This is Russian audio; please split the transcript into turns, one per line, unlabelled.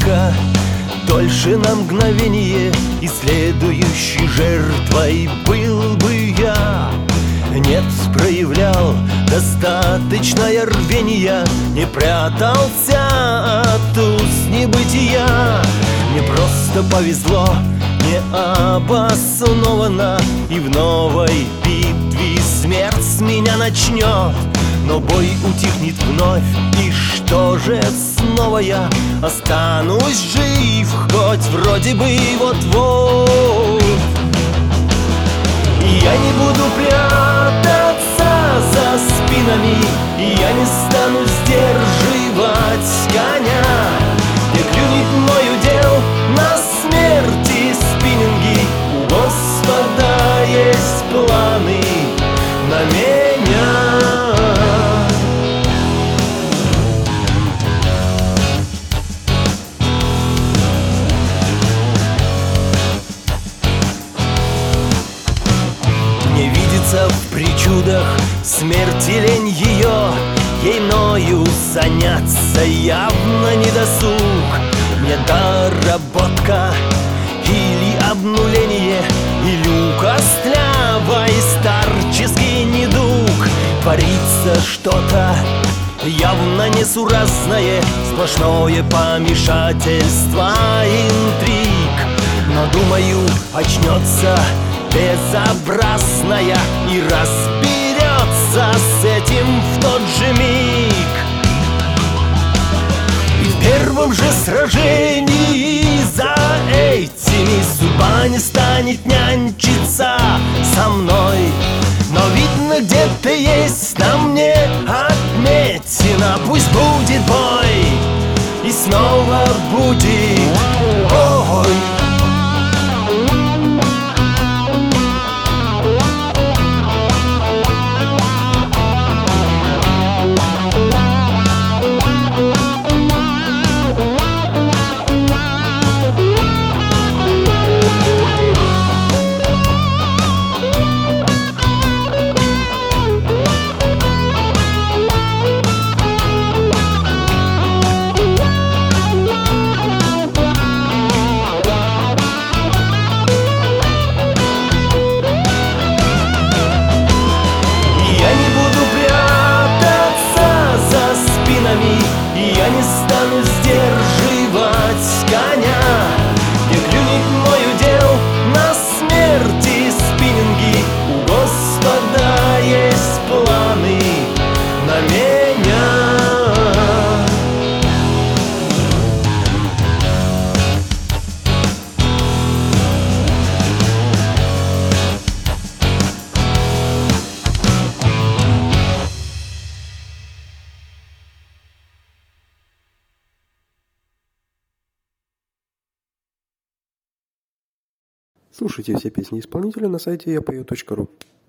только дольше на мгновение, и следующей жертвой был бы я. Нет, проявлял достаточное рвение, не прятался от уст небытия. Мне просто повезло, необоснованно, и в новой битве смерть с меня начнет. Но бой утихнет вновь, и что же, снова я останусь жив, хоть вроде бы вот-вот. И я не буду прятаться за спинами, и я не стану сдерживать коня. Не клюнет мой удел на смерти спиннинги, у Господа есть планы на меня. В причудах смерти лень ее, ей мною заняться явно не досуг. Недоработка или обнуление, или костлявый старческий недуг. Творится что-то явно несуразное, сплошное помешательство интриг. Но, думаю, очнется безобразная и разберется с этим в тот же миг. И в первом же сражении за этими судьба не станет нянчиться со мной. Но видно, где-то есть на мне отметина. Пусть будет бой, и снова будет бой. И я не стану сдерживать коня. Не клюнет мой удел на смерти спиннинги, у Господа есть планы на меня.
Слушайте все песни исполнителя на сайте yapою.ru.